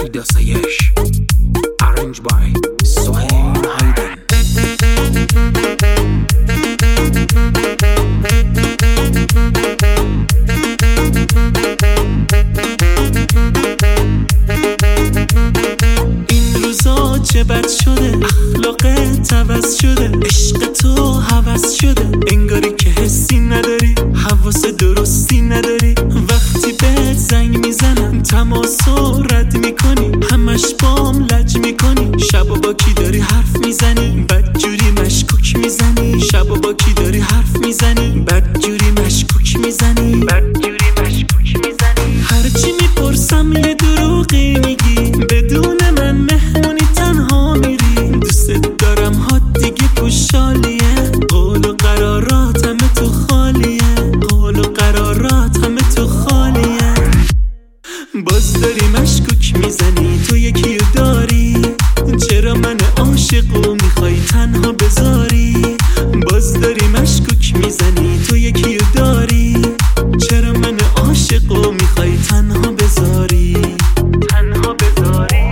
داسایش Arranged by Sohail Hayden. این روزا چه بد شده، اخلاقت عوض شده، عشق تو هوس شده، انگاری که حسی نداری، حواس درستی نداری. وقتی بهت زنگ میزنم تماسو رد میکنی، همش بام لج میکنی. شبا با کی داری حرف میزنی، بدجوری مشکوک میزنی. شبا با کی داری حرف میزنی، بدجوری مشکوک میزنی، بدجوری مشکوک میزنی. هرچی میپرسم یه دروغی میگی، بدون من مهمونی تنها میری. دوست دارم ها دیگه پوشالیه، قول و قرارات همه تو خالیه، قول و قرارات همه تو خالیه. باز داری مشکوک میزنی، تو یکی رو داری، چرا من عاشقو میخوای تنها بذاری. باز داری مشکوک میزنی، تو یکی رو داری، چرا من عاشقو میخوای تنها بذاری، تنها بذاری.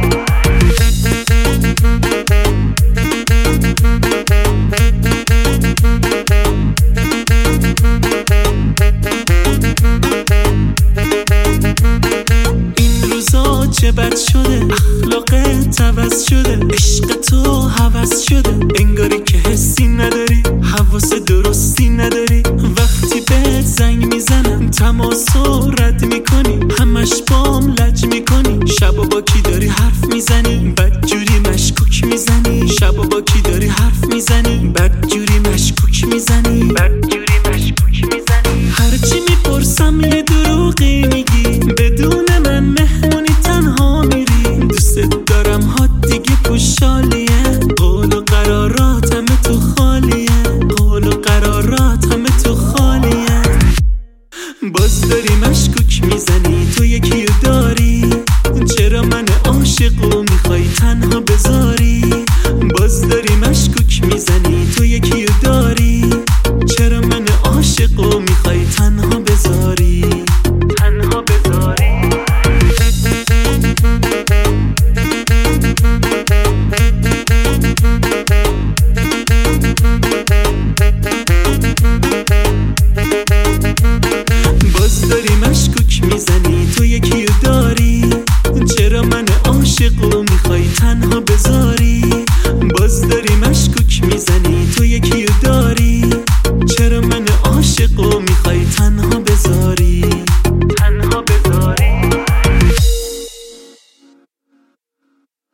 این روزا چه بد شده، اخلاقت عوض شده، عشق تو هوس شده، انگاری که حسی نداری، حواس درستی نداری. وقتی بهت زنگ میزنم تماسو رد میکنی، همش بام لج میکنی. شبا با کی داری حرف میزنی، بدجوری مشکوک میزنی. شبا با کی داری حرف میزنی، بدجوری مشکوک میزنی، بدجوری مشکوک میزنی. هرچی میپرسم یه دروغی میگی، بدون من مهمونی تنها میری. دوست دارم ها دیگه پوشالیه، قول و قرارات همه تو خالیه، قول و قرارات همه تو خالیه. باز داری مشکوک میزنی، تو یکی رو داری، چرا من عاشقو میخوای تنها بذاری. باز داری مشکوک میزنی، تو یکی رو داری، چرا من عاشقو میخوای تنها بذاری، تنها بذاری. باز داری مشکوک میزنی، تو یکی